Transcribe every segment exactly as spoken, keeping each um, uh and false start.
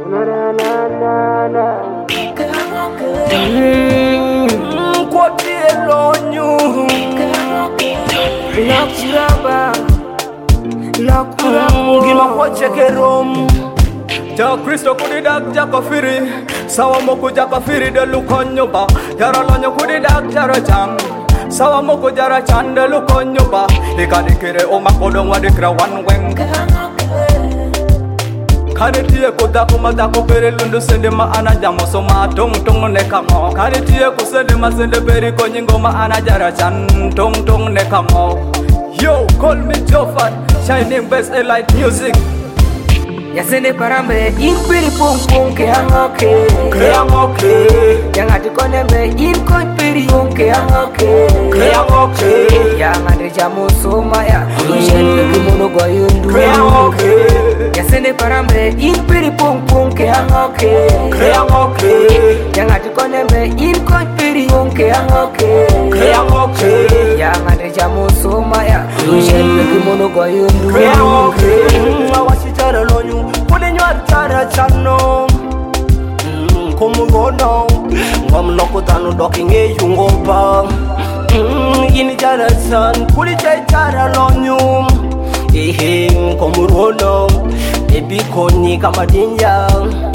Na na na na. Mm, Kwa tielo nyu. Nakuraba. Nakuraba. Gima kwa cheke rom. Ja Kristo kudidak jakafiri. Sawa moku jakafiri de lukonyoba. Jara lonyo kudidak jara chang. Sawa moku jara chande lukonyoba. Ikadikire omakodong wadikra one weng. Kanitie kudaku madaku pere lundu sende ma anajamo soma tong tong nekamo. Kanitie kusende ma sende peri konyingo ma anajara chan tong tong nekamo. Yo, call me Jofat, shining best light music. Yasende parambe impiri pung pung ke angoke Ke angoke Yang ati konembe inko impiri pung ke angoke Ke angoke Yang ati jamu soma ya Kushen kimono kwa yundu Ke angoke Yasende parambe impiri pung pung ke angoke Ke angoke Yang ati konembe inko impiri pung ke angoke Ke angoke Yang ati jamu soma ya Kushen kimono kwa yundu Ke angoke Awashitara lonyu Kuli nyuar chara chano Kumugono Ngom loko tanu doki nge yungopa Ini chara chan Kuli chay chara lonyu Ehe kumugono Ebi koni kama dinja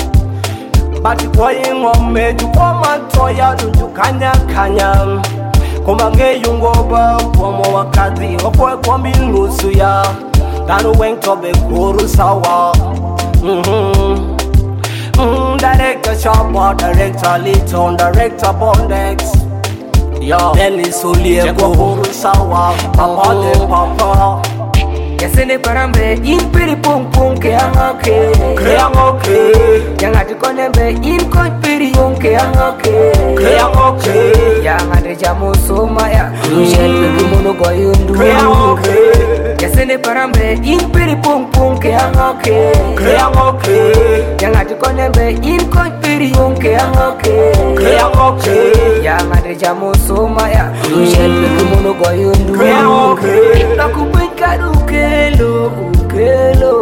Bati kwa ingome Jukwa mantoya Dunju kanya kanya Kuma nge yungopa Kwa mwa wakati Wakwe kwa minusu ya Tanu weng tobe kuru sawa Mm-hmm. Mm, director Chopper, director Liton, director Bondex. Yo, Benny Sulie, Kuru Sawa, Papa de Papa. Yasende parambe impiri pung pung ke angoke Ke angoke Yang ati konembe inko impiri pung ke angoke Ke angoke Yang ati jamu soma ya Kushen kimono kwa yundu Ke angoke Yasende parambe impiri pung pung ke angoke Ke angoke Yang ati konembe inko impiri pung ke angoke Ke angoke Yang ati jamu soma ya Kushen kimono kwa yundu Ke angoke Nakupika ukelo ukelo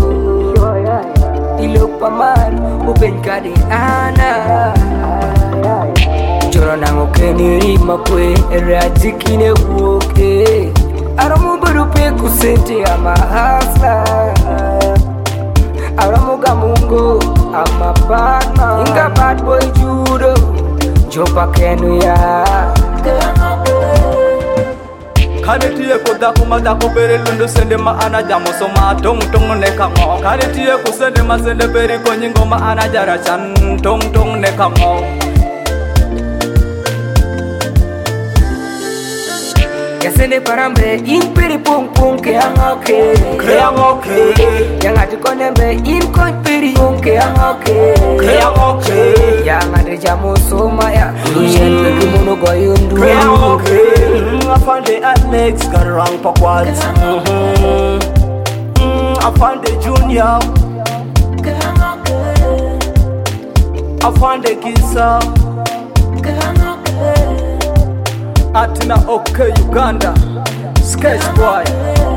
Ilok pamar upenka di ana Joro nango keni rima kwe Rajikine woke Aramu berupe kusente ama hasla Aramu gamungo ama partner Inga bad boy judo Jopa kenu ya Kanitie kudaku madaku peri lundu sende ma anajamo soma tong tong nekamo. Kanitie kusende ma sende peri konyingo ma anajara chan tong tong nekamo. Yasende parambe impiri pung pung ke angoke Ke angoke Yang ati konembe inko impiri pung ke angoke Ke angoke Yang ati jamu soma ya Kushen kimono kwa yundu Ke angoke Afande Alex karang pakwat Afande Junior Afande Kisa Atina OK Uganda Sketch Boy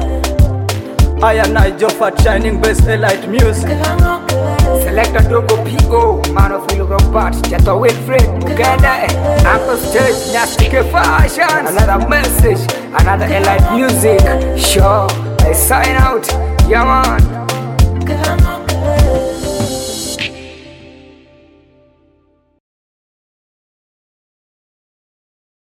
I and I Jofat shining best light music Selector Dogo P O Man of Illusion Parts Jato Wilfred Uganda Uncle Stage Nasty Fashion Another message Another elite music Sure I sign out Yeah man